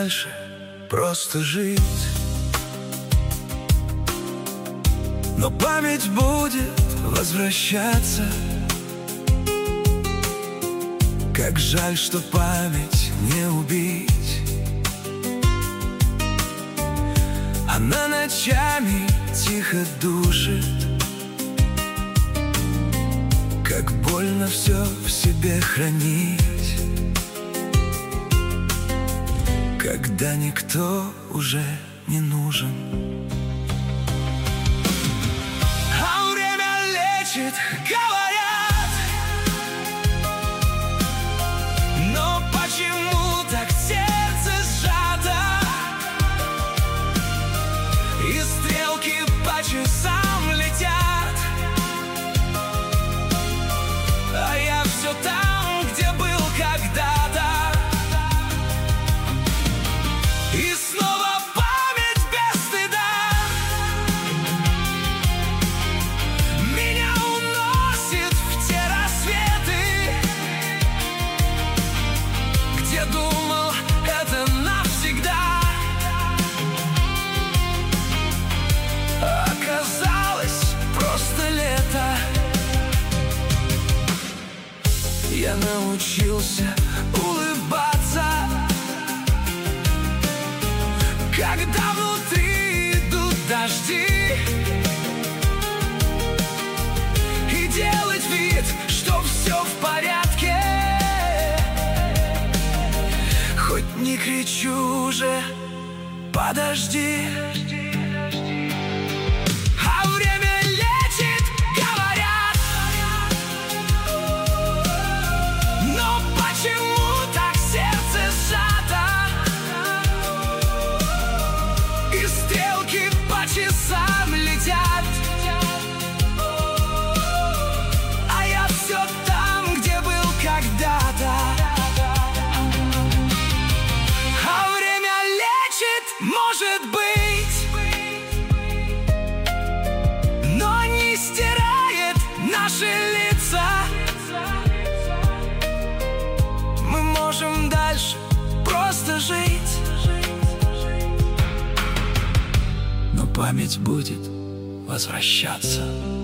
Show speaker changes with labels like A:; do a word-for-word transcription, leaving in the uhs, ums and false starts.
A: дальше просто жить. Но память будет возвращаться. Как жаль, что память не убить. Она ночами тихо душит. Как больно все в себе хранить, когда никто уже не нужен. А время лечит, говорят, но почему так сердце сжато? И стрелки по часам летят, а я все там, где был когда-то. И снова память без стыда меня уносит в те рассветы, где думал, это навсегда. Оказалось, просто лето. Я научился улыбаться, когда внутри идут дожди, и делать вид, что все в порядке, хоть не кричу уже, подожди. А время лечит, говорят, но почему так сердце сжато? И стрелки по часам летят, а я все там, где был когда-то. А время лечит, может быть, но не стирает наши лица. Мы можем дальше просто жить, но память будет возвращаться.